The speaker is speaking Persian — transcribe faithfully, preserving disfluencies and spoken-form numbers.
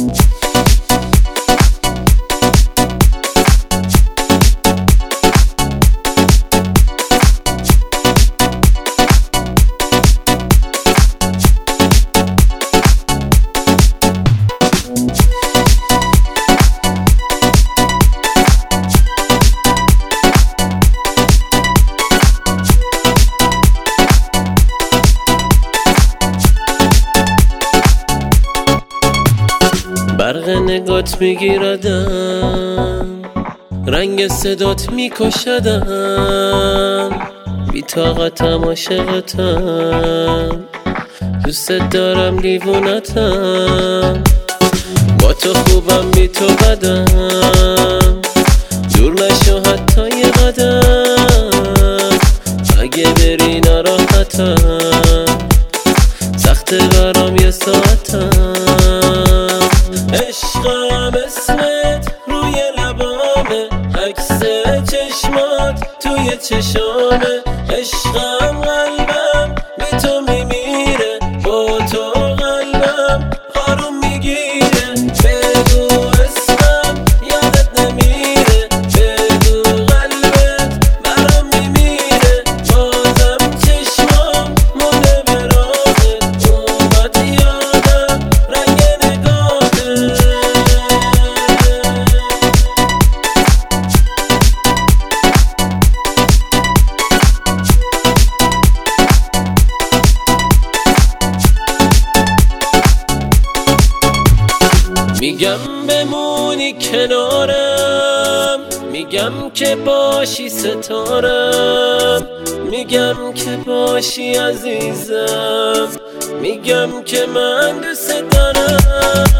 برق نگات میگیردم، رنگ صدات میکشدم، بی طاقتم عاشقتم، دوست دارم دیوونتم، با تو خوبم بی تو بدم، جور نشو حتی یه قدم، اگه بری ناراحتم، سخت برام یه ساعتم. عشقم اسمت روی لبامه، عکس چشمات توی چشامه، عشقم قلبم بی تو میمیره، با تو قلبم آروم میگیره، بگو اسمم یادت نمیره، بگو قلبت برام میمیره، بازم چشمام مونه به راهت، اومد یادم رنگ میگم بمونی کنارم، میگم که باشی ستارم، میگم که باشی عزیزم، میگم که من دوست دارم.